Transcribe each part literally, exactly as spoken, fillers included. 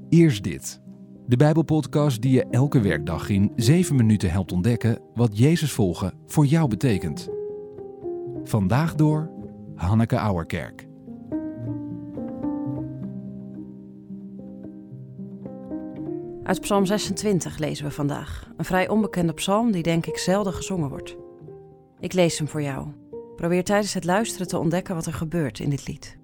Eerst dit. De Bijbelpodcast die je elke werkdag in zeven minuten helpt ontdekken wat Jezus volgen voor jou betekent. Vandaag door Hanneke Auwerkerk. Uit Psalm zesentwintig lezen we vandaag. Een vrij onbekende psalm die denk ik zelden gezongen wordt. Ik lees hem voor jou. Probeer tijdens het luisteren te ontdekken wat er gebeurt in dit lied.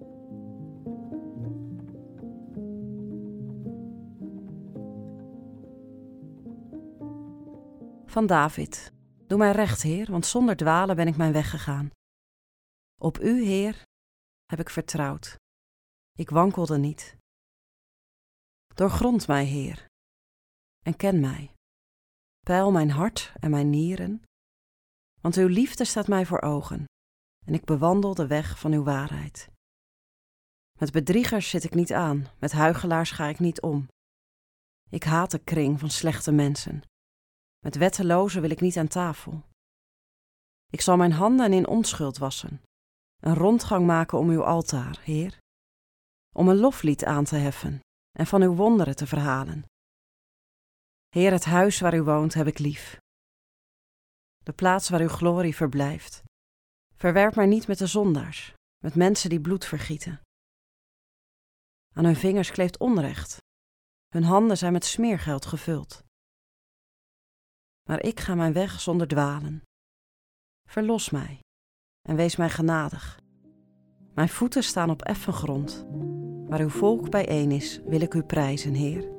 Van David. Doe mij recht, Heer, want zonder dwalen ben ik mijn weg gegaan. Op U, Heer, heb ik vertrouwd. Ik wankelde niet. Doorgrond mij, Heer, en ken mij. Peil mijn hart en mijn nieren, want uw liefde staat mij voor ogen en ik bewandel de weg van uw waarheid. Met bedriegers zit ik niet aan, met huichelaars ga ik niet om. Ik haat de kring van slechte mensen. Met wettelozen wil ik niet aan tafel. Ik zal mijn handen in onschuld wassen, een rondgang maken om uw altaar, Heer, om een loflied aan te heffen en van uw wonderen te verhalen. Heer, het huis waar u woont heb ik lief. De plaats waar uw glorie verblijft. Verwerp mij niet met de zondaars, met mensen die bloed vergieten. Aan hun vingers kleeft onrecht. Hun handen zijn met smeergeld gevuld. Maar ik ga mijn weg zonder dwalen. Verlos mij en wees mij genadig. Mijn voeten staan op effen grond. Waar uw volk bijeen is, wil ik u prijzen, Heer.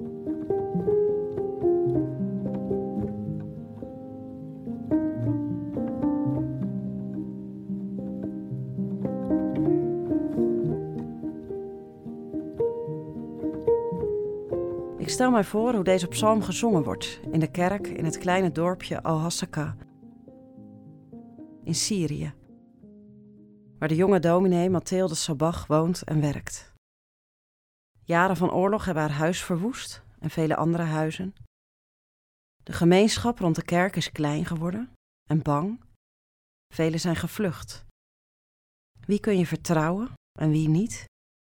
Ik stel mij voor hoe deze psalm gezongen wordt in de kerk in het kleine dorpje Al-Hasaka in Syrië, waar de jonge dominee Mathilde Sabach woont en werkt. Jaren van oorlog hebben haar huis verwoest en vele andere huizen. De gemeenschap rond de kerk is klein geworden en bang. Velen zijn gevlucht. Wie kun je vertrouwen en wie niet?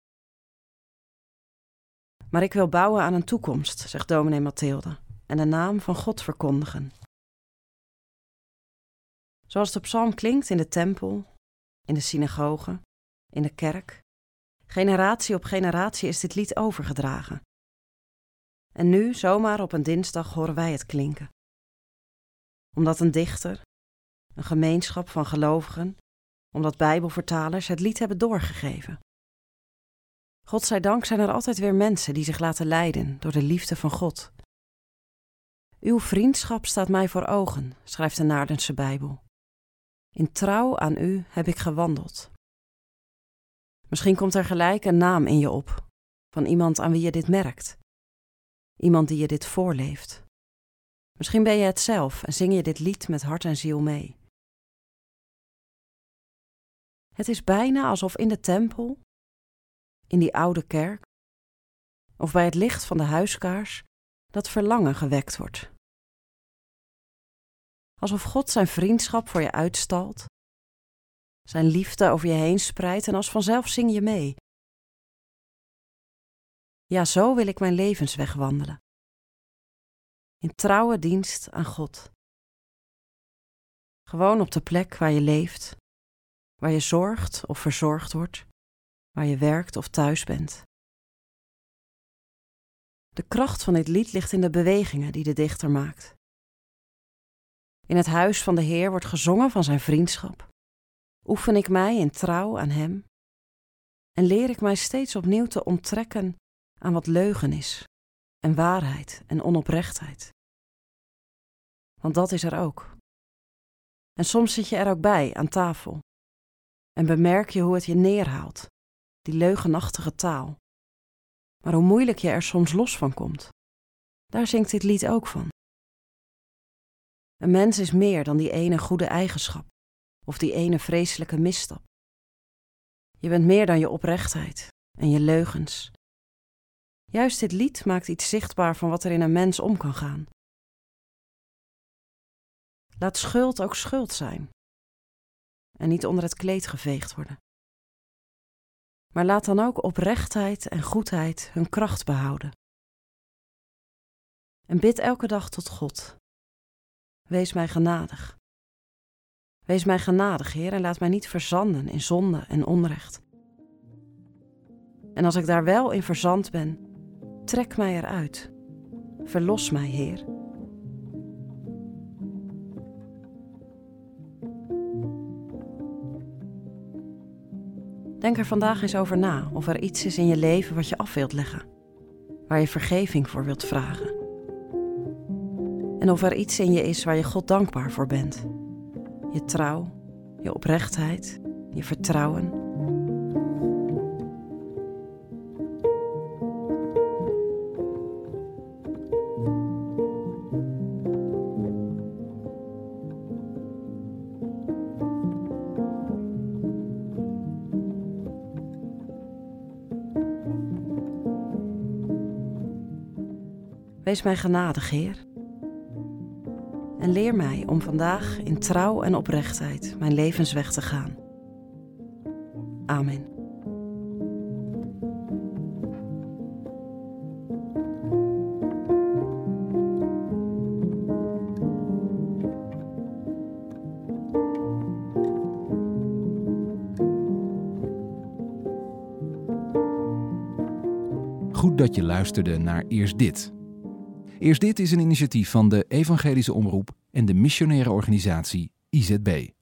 Maar ik wil bouwen aan een toekomst, zegt dominee Mathilde, en de naam van God verkondigen. Zoals de psalm klinkt in de tempel, in de synagoge, in de kerk. Generatie op generatie is dit lied overgedragen. En nu, zomaar op een dinsdag, horen wij het klinken. Omdat een dichter, een gemeenschap van gelovigen, omdat bijbelvertalers het lied hebben doorgegeven. Godzijdank zijn er altijd weer mensen die zich laten leiden door de liefde van God. Uw vriendschap staat mij voor ogen, schrijft de Naardense Bijbel. In trouw aan u heb ik gewandeld. Misschien komt er gelijk een naam in je op, van iemand aan wie je dit merkt. Iemand die je dit voorleeft. Misschien ben je het zelf en zing je dit lied met hart en ziel mee. Het is bijna alsof in de tempel, in die oude kerk, of bij het licht van de huiskaars, dat verlangen gewekt wordt. Alsof God zijn vriendschap voor je uitstalt, zijn liefde over je heen spreidt en als vanzelf zing je mee. Ja, zo wil ik mijn levensweg wandelen. In trouwe dienst aan God. Gewoon op de plek waar je leeft, waar je zorgt of verzorgd wordt, waar je werkt of thuis bent. De kracht van dit lied ligt in de bewegingen die de dichter maakt. In het huis van de Heer wordt gezongen van zijn vriendschap. Oefen ik mij in trouw aan hem en leer ik mij steeds opnieuw te onttrekken aan wat leugen is en waarheid en onoprechtheid. Want dat is er ook. En soms zit je er ook bij aan tafel en bemerk je hoe het je neerhaalt, die leugenachtige taal. Maar hoe moeilijk je er soms los van komt, daar zingt dit lied ook van. Een mens is meer dan die ene goede eigenschap of die ene vreselijke misstap. Je bent meer dan je oprechtheid en je leugens. Juist dit lied maakt iets zichtbaar van wat er in een mens om kan gaan. Laat schuld ook schuld zijn en niet onder het kleed geveegd worden. Maar laat dan ook oprechtheid en goedheid hun kracht behouden. En bid elke dag tot God. Wees mij genadig. Wees mij genadig, Heer, en laat mij niet verzanden in zonde en onrecht. En als ik daar wel in verzand ben, trek mij eruit. Verlos mij, Heer. Denk er vandaag eens over na of er iets is in je leven wat je af wilt leggen, waar je vergeving voor wilt vragen. En of er iets in je is waar je God dankbaar voor bent. Je trouw, je oprechtheid, je vertrouwen. Wees mij genadig, Heer. En leer mij om vandaag in trouw en oprechtheid mijn levensweg te gaan. Amen. Goed dat je luisterde naar Eerst Dit. Eerst Dit is een initiatief van de Evangelische Omroep en de missionaire organisatie I Z B.